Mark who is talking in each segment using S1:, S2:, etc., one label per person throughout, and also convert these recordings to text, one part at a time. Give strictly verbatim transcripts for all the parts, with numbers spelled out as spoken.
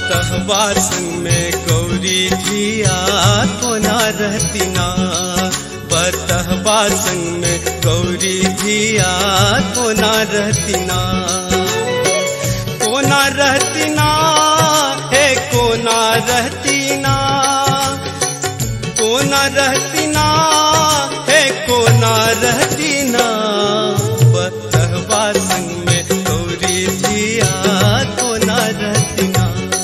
S1: बतहबा संग में गौरी धिया कोना रहती ना, बतहबा संग में गौरी धिया कोना रहती ना, कोना रहती ना हे कोना रहती ना, कोना रहती ना हे कोना रहती ना, बतहबा संग में गौरी धिया कोना रहती ना।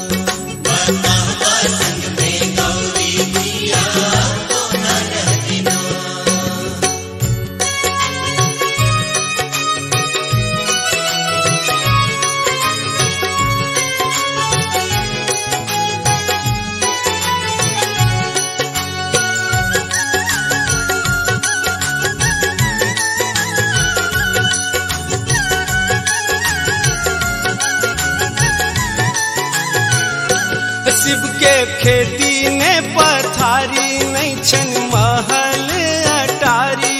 S1: शिव के खेती ने पथारी नहीं छन महल अटारी,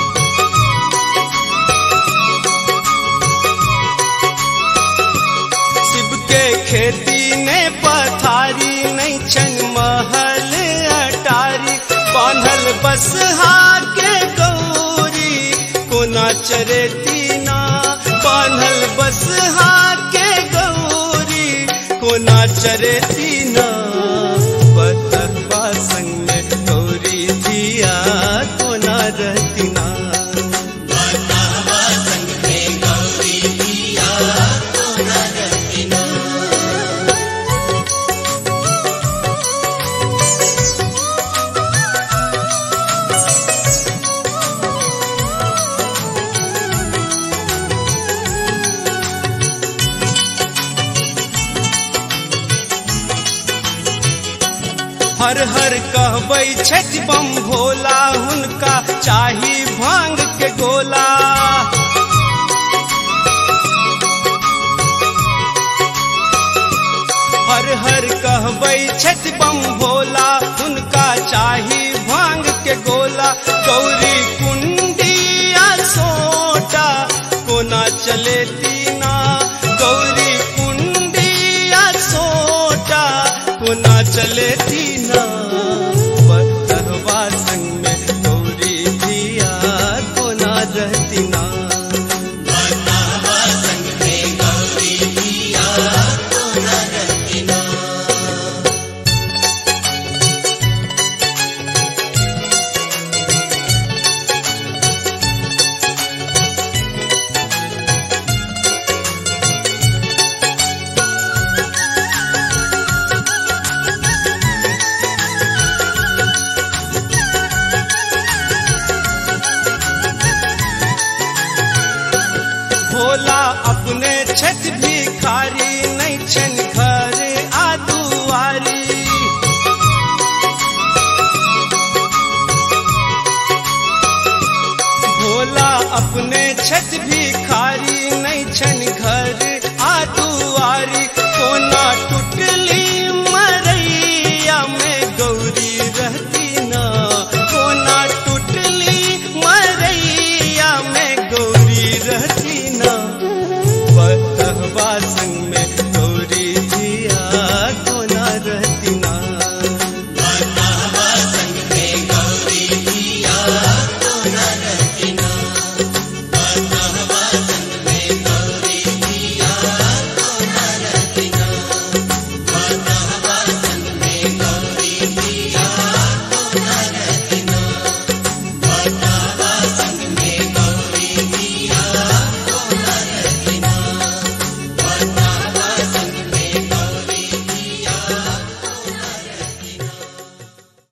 S1: शिव के खेती ने पथारी नहीं छन महल अटारी, बांधल बसहा के गौरी कोना चरेती ना, बांधल बसहा के गौरी कोना चरेती ना, बतहबा संग में गौरी धिया कोना रहती ना। हर हर कहबै छठ बम भोला, हुनका चाही भांग के गोला, हर हर कहबै छठ बम भोला, हुनका चाही भांग के गोला, गौरी कुंडिया सोटा कोना चलेती ना, गौरी कुंडिया सोटा कोना चलेती ना, बतहबा संग में गौरी धिया कोना रहती ना। भोला अपने छठ भिखारी नहीं छन घर आदुआरी, भोला अपने छठ भिखारी नहीं